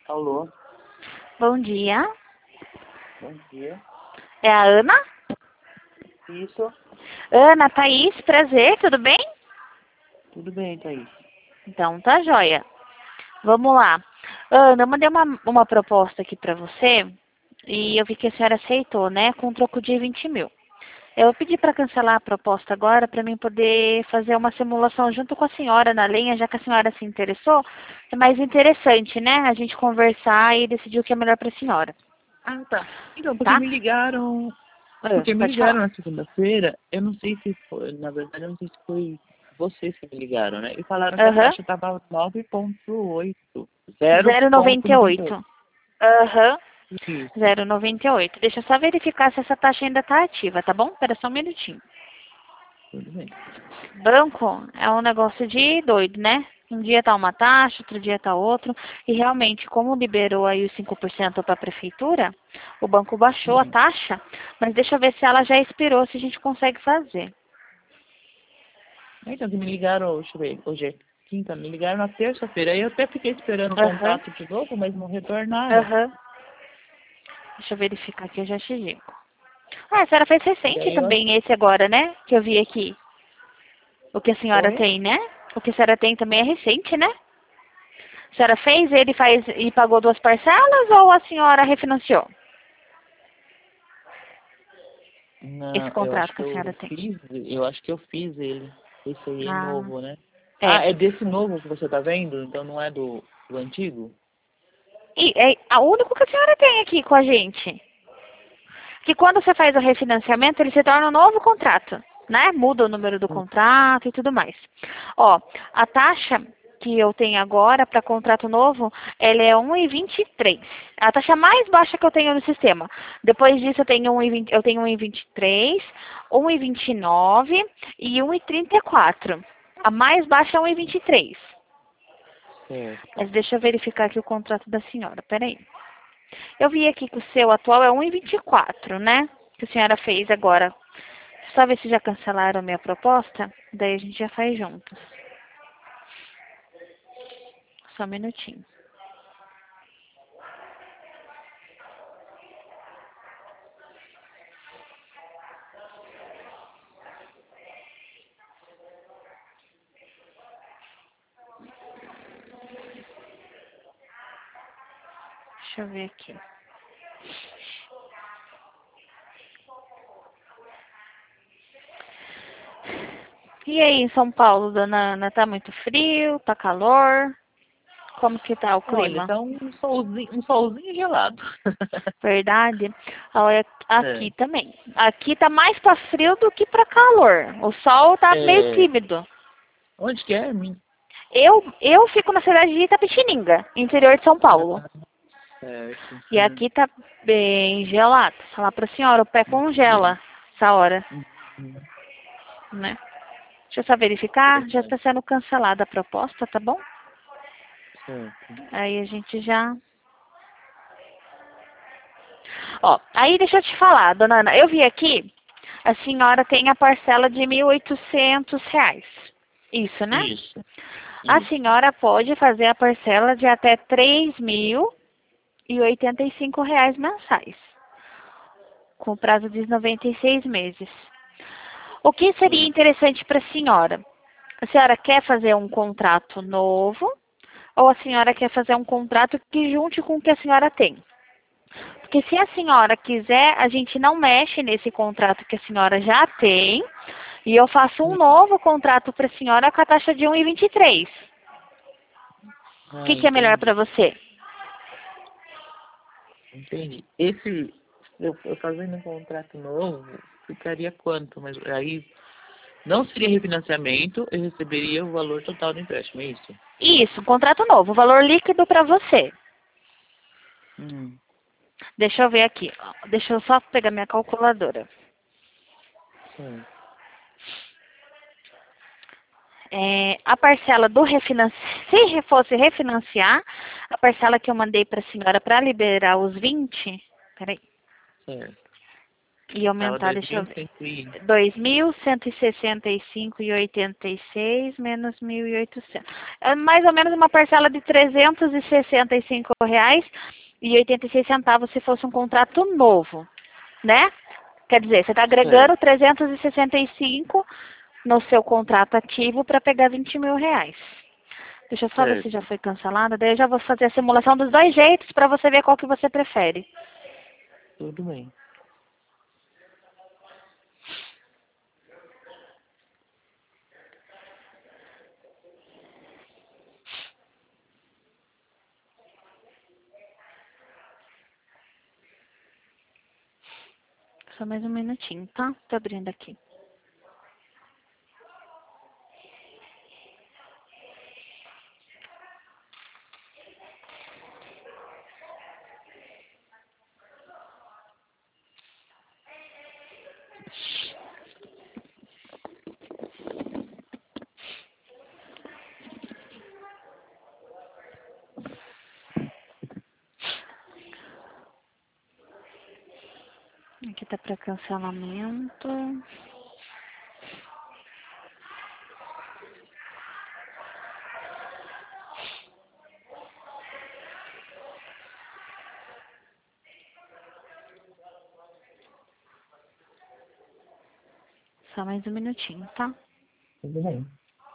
Alô, Bom dia. bom dia. É a Ana? Isso, Ana, Thaís, prazer, tudo bem? tudo bem, Thaís. Então tá joia. Vamos lá. Ana, eu mandei uma proposta aqui pra você e eu vi que a senhora aceitou, né? Com um troco de 20 mil. Eu pedi para cancelar a proposta agora para mim poder fazer uma simulação junto com a senhora na linha, já que a senhora se interessou. É mais interessante, né? A gente conversar e decidir o que é melhor para a senhora, Ah, tá. Então, tá? porque me Pode ligaram falar. na segunda-feira, eu não sei se foi, na verdade, eu não sei se foi vocês que me ligaram, né? E falaram que a Aham. taxa estava 9,8, Zero noventa e 0,98. oito. Aham. Isso, 0,98. Deixa eu só verificar se essa taxa ainda está ativa, tá bom? Espera só um minutinho. tudo bem. Banco é um negócio de doido, né? Um dia tá uma taxa, outro dia tá outro. E realmente, como liberou aí os 5% para a prefeitura, o banco baixou a Uhum. taxa. Mas deixa eu ver se ela já expirou, se a gente consegue fazer. Então, que me ligaram, deixa eu ver, hoje é quinta, me ligaram na terça-feira. Aí eu até fiquei esperando o Aham, contato de novo, mas não retornaram. aham. Deixa eu verificar aqui, eu já te digo. Ah, a senhora fez E recente aí eu também esse agora, né? Que eu vi aqui. O que a senhora foi. tem, né? O que a senhora tem também é recente, né? A senhora fez, ele faz e pagou 2 parcelas ou a senhora refinanciou esse Não, contrato que a senhora tem? eu acho que eu fiz ele. Esse aí é Ah, novo, né? é. Ah, é desse novo que você tá vendo? Então não é do antigo? E é a único que a senhora tem aqui com a gente. Que quando você faz o refinanciamento, ele se torna um novo contrato, né? Muda o número do Hum. contrato e tudo mais. Ó, a taxa que eu tenho agora para contrato novo, ela é 1,23. A taxa mais baixa que eu tenho no sistema. Depois disso eu tenho 1,20, eu tenho 1,23, 1,29 e 1,34. A mais baixa é 1,23. Certo. Mas deixa eu verificar aqui o contrato da senhora. Peraí. Eu vi aqui que o seu atual é 1,24, né? Que a senhora fez agora. Só ver se já cancelaram a minha proposta. Daí a gente já faz juntos. Só um minutinho. Deixa eu ver aqui. E aí, em São Paulo, dona Ana, tá muito frio? Tá calor? Como que tá o Olha, clima? tá um solzinho gelado. Verdade? Olha, aqui É. também. Aqui tá mais pra frio do que pra calor. O sol tá meio É, tímido. onde que é? Eu fico na cidade de Itapetininga, interior de São Paulo. Ah, certo. E aqui tá bem gelado. Falar pra senhora, o pé Entendi. congela essa hora, Uhum. né? Deixa eu só verificar. Já Interessante. está sendo cancelada a proposta, tá bom? Certo. Aí a gente já... Ó, aí deixa eu te falar, dona Ana. Eu vi aqui, a senhora tem a parcela de R$ 1.800. Isso, né? Isso. A Isso. senhora pode fazer a parcela de até R$ 3.085 mensais, com prazo de 96 meses. O que seria Certo. interessante para a senhora? A senhora quer fazer um contrato novo ou a senhora quer fazer um contrato que junte com o que a senhora tem? Porque se a senhora quiser, a gente não mexe nesse contrato que a senhora já tem e eu faço um novo contrato para a senhora com a taxa de 1,23. O Ah, que é melhor para entendi. você? Entendi. Eu fazendo um contrato novo, ficaria quanto? Mas aí não seria refinanciamento, eu receberia o valor total do empréstimo, é isso? Isso, um contrato novo, valor líquido para você. Hum, Deixa eu ver aqui. Ó. Deixa eu só pegar minha calculadora. certo. É, a parcela do refinanciamento, se fosse refinanciar, a parcela que eu mandei para a senhora para liberar os 20, peraí, Certo. E Tava aumentar, deixa eu ver. 2.165,86 menos 1.800. É mais ou menos uma parcela de R$ 365,86 se fosse um contrato novo, né? Quer dizer, você está agregando certo. 365 no seu contrato ativo para pegar R$ 20.000. Deixa eu só ver se já Certo. foi cancelado. Daí eu já vou fazer a simulação dos dois jeitos para você ver qual que você prefere. Tudo bem. Só mais um minutinho, tá? Tô abrindo aqui. Aqui tá para cancelamento. Só mais um minutinho, tá? Tudo bem.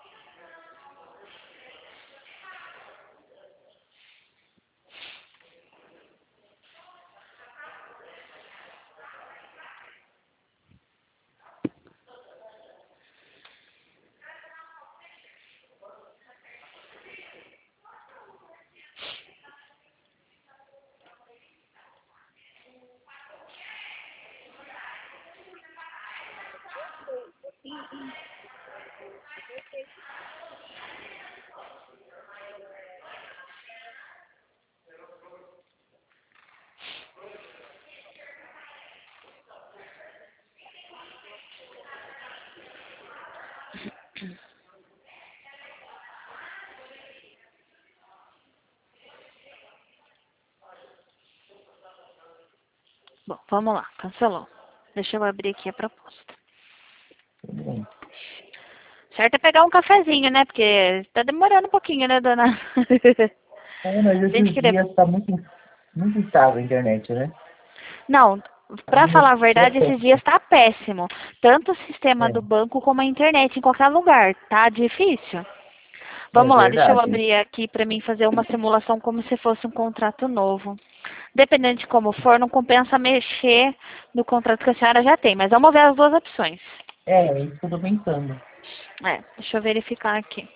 Bom, vamos lá. Cancelou. Deixa eu abrir aqui a proposta. Tudo bem. Certo é pegar um cafezinho, né? Porque tá demorando um pouquinho, né, dona? Mas Gente esses que de... dias tá muito instável a internet, né? Não, Tá pra falar a verdade, esses péssimo. dias tá péssimo. Tanto o sistema do É, banco como a internet em qualquer lugar. Tá difícil. é Vamos lá, deixa eu verdade. abrir aqui para mim fazer uma simulação como se fosse um contrato novo. Dependendo de como for, não compensa mexer no contrato que a senhora já tem, mas vamos ver as duas opções. É isso que eu tô pensando. Deixa eu verificar aqui.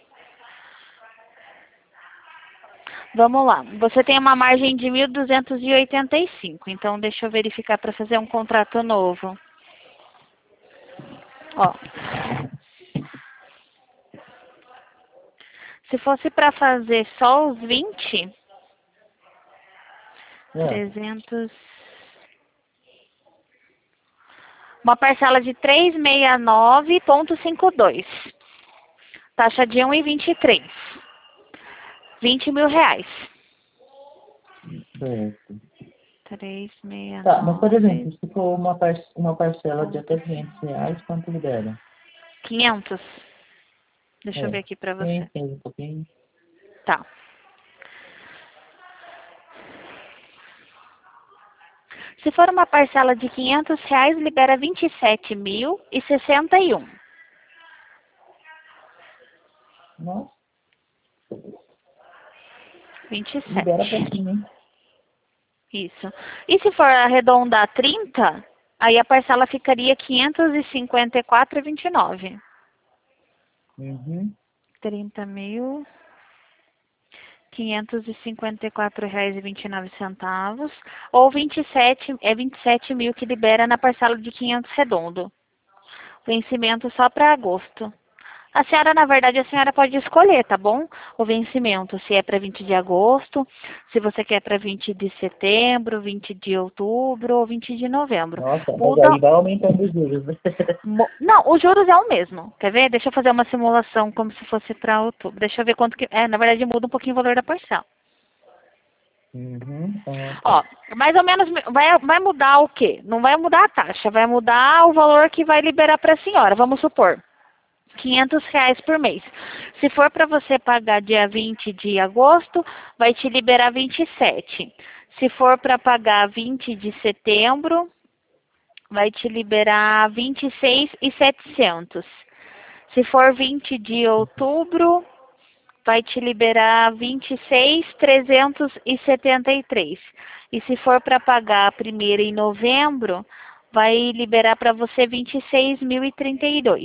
Vamos lá. Você tem uma margem de 1.285, então deixa eu verificar para fazer um contrato novo. Ó, se fosse para fazer só os 20, É, 300, uma parcela de 369,52. Taxa de 1,23. R$ 20.000. certo. Tá, mas por 369, exemplo, se for uma parcela de até R$ 500, quanto libera? 500. Deixa eu ver É, aqui pra você. 500, um pouquinho. Tá. Se for uma parcela de R$ 500, libera 27.061. Nossa, libera 27. pouquinho, hein? Isso. E se for arredondar 30, aí a parcela ficaria 554,29. Uhum. 30.000. R$ 554,29 ou 27.000 que libera na parcela de 500 redondo. Vencimento só para agosto. A senhora, na verdade, a senhora pode escolher, tá bom? O vencimento, se é para 20 de agosto, se você quer para 20 de setembro, 20 de outubro ou 20 de novembro. Nossa, mas Muda. aí vai aumentando os juros, né? Não, os juros é o mesmo. Quer ver? Deixa eu fazer uma simulação como se fosse para outubro. Deixa eu ver quanto que. Na verdade muda um pouquinho o valor da parcela. Uhum. Ó, mais ou menos vai mudar o quê? Não vai mudar a taxa, vai mudar o valor que vai liberar para a senhora. Vamos supor, R$ 500 por mês. Se for para você pagar dia 20 de agosto, vai te liberar 27. Se for para pagar 20 de setembro, vai te liberar 26.700. Se for 20 de outubro, vai te liberar 26.373. E se for para pagar a primeira em novembro, vai liberar para você 26.032.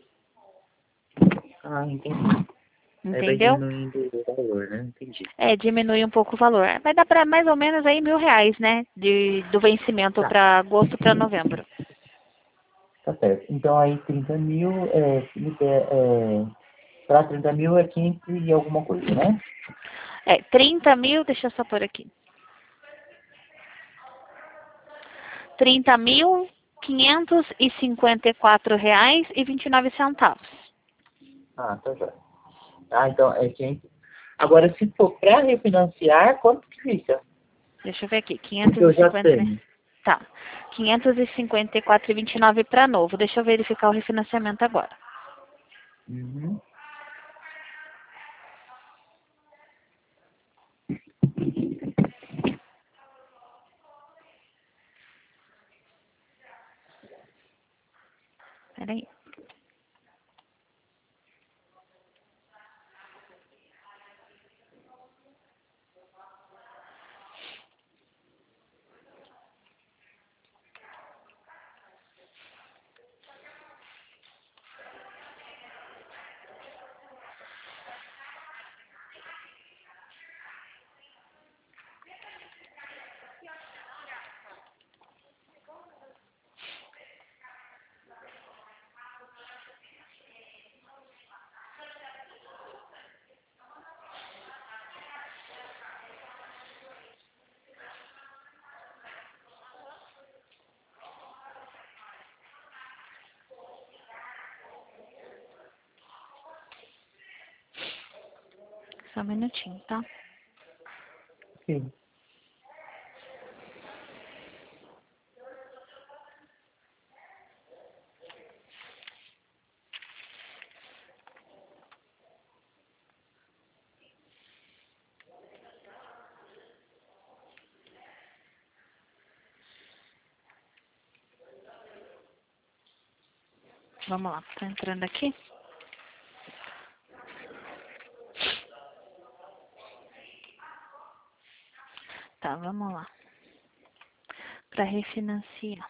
Entendi. Aí vai Entendeu? diminuindo o valor, né? Entendi. Diminui um pouco o valor. Vai dar para mais ou menos aí R$ 1.000, né? Do vencimento Tá, para agosto para novembro. tá certo. Então aí 30 mil, para 30 mil é 500 e alguma coisa, né? 30 mil, deixa eu só pôr aqui. R$ 30.554,29. Tá já. Então é 500. Agora, se for para refinanciar, quanto que fica? Deixa eu ver aqui. Porque eu já 550, né? tenho. Tá. 554,29 para novo. Deixa eu verificar o refinanciamento agora. Uhum. Peraí. Só um minutinho, tá? Sim. Vamos lá. Tá entrando aqui? Tá, vamos lá. Para refinanciar.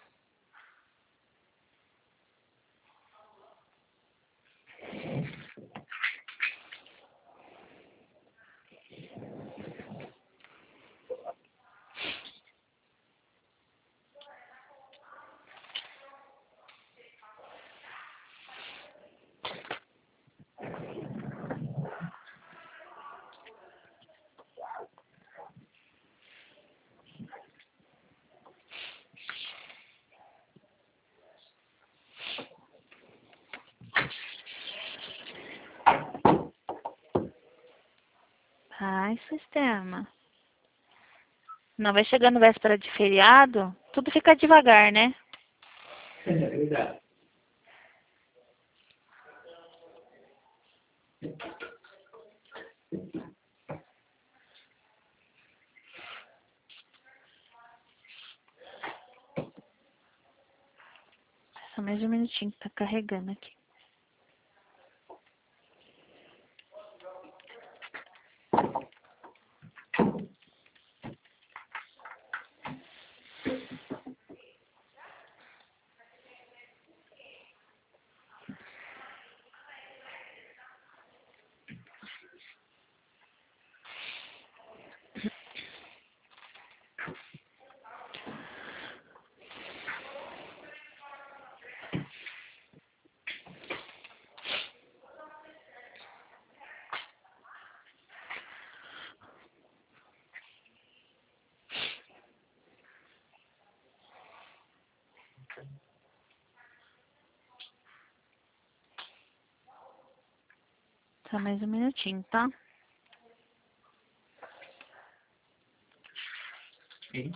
Ai, sistema. Não vai chegando véspera de feriado, tudo fica devagar, né? É verdade. Só mais um minutinho que tá carregando aqui. Só mais um minutinho, tá? Ok.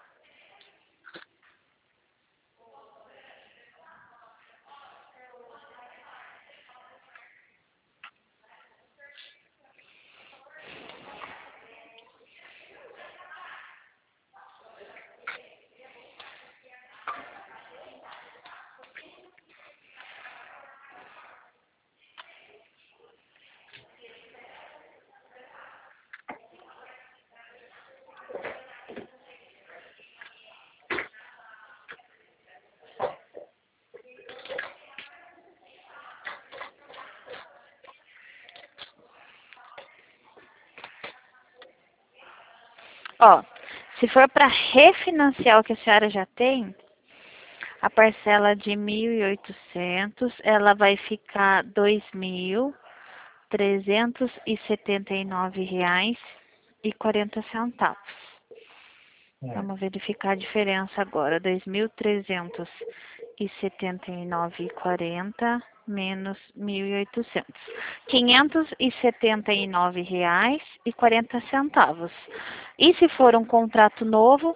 Ó, se for para refinanciar o que a senhora já tem, a parcela de 1.800, ela vai ficar R$ 2.379,40. Vamos verificar a diferença agora. 2.379,40 menos 1.800. R$ 579,40. E se for um contrato novo,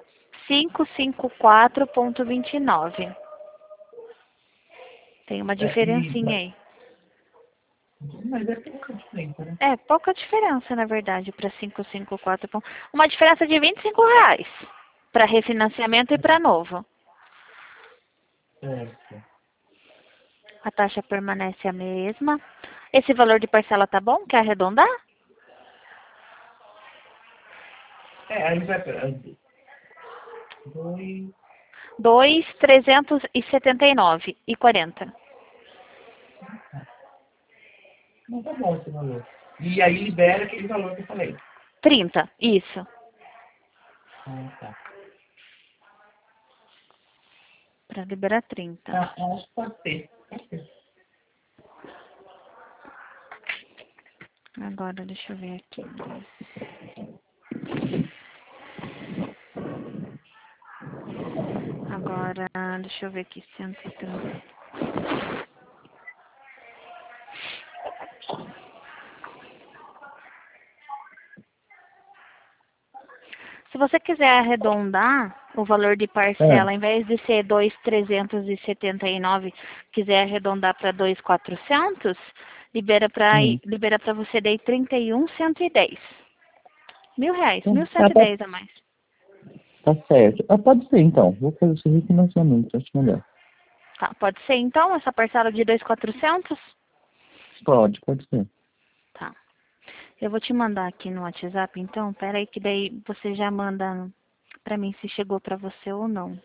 554,29. Tem uma diferencinha aí. Mas é pouca diferença, né? É, pouca diferença, na verdade, para 554. Uma diferença de R$ 25 para refinanciamento e para novo. Certo. A taxa permanece a mesma. Esse valor de parcela tá bom? Quer arredondar? Aí vai para 2. 2.379,40. Não tá bom esse valor. E aí libera aquele valor que eu falei. 30, isso. Tá. Para liberar 30. Acho que pode ser. Pode ser. Agora, deixa eu ver aqui. Agora, deixa eu ver aqui. 130. Se você quiser arredondar o valor de parcela, ao invés de ser 2.379, quiser arredondar para 2.400, libera para você daí 31.110. R$ 1.000, 1.110 a mais. Tá certo. Pode ser então. Vou fazer esse refinanciamento, acho melhor. Tá, pode ser então essa parcela de 2.400? Pode ser. Tá. Eu vou te mandar aqui no WhatsApp, então. Pera aí que daí você já manda pra mim se chegou pra você ou não.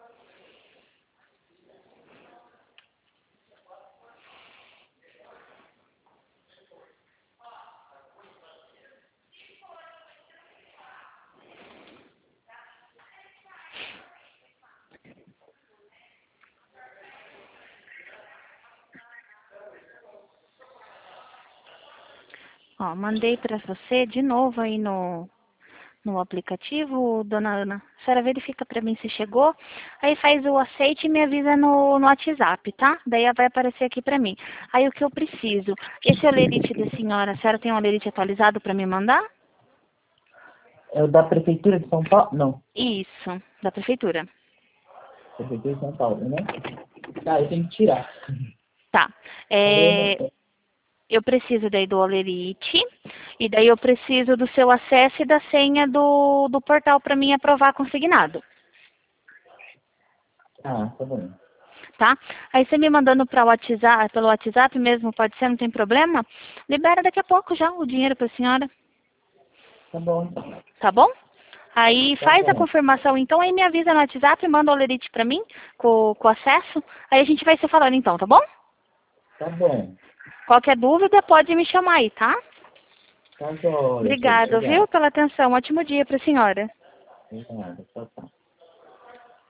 Ó, mandei pra você de novo aí no aplicativo, dona Ana. A senhora verifica pra mim se chegou. Aí faz o aceite e me avisa no WhatsApp, tá? Daí vai aparecer aqui pra mim. Aí o que eu preciso? Esse olerite da senhora, a senhora tem um olerite atualizado pra me mandar? É o da Prefeitura de São Paulo? Não. Isso, da prefeitura. Prefeitura de São Paulo, né? Tá, eu tenho que tirar. Tá. Eu preciso daí do olerite e daí eu preciso do seu acesso e da senha do portal para mim aprovar consignado. Tá bom. Tá? Aí você me mandando pelo WhatsApp mesmo, pode ser, não tem problema? Libera daqui a pouco já o dinheiro para a senhora. Tá bom, então. Tá bom? Aí Tá faz a bom. confirmação então, aí me avisa no WhatsApp, manda o olerite para mim com acesso. Aí a gente vai se falando então, tá bom? Tá bom. Qualquer dúvida pode me chamar aí, tá? Tá jóia. Obrigada, viu, pela atenção. Ótimo dia para a senhora. Obrigado. Tchau.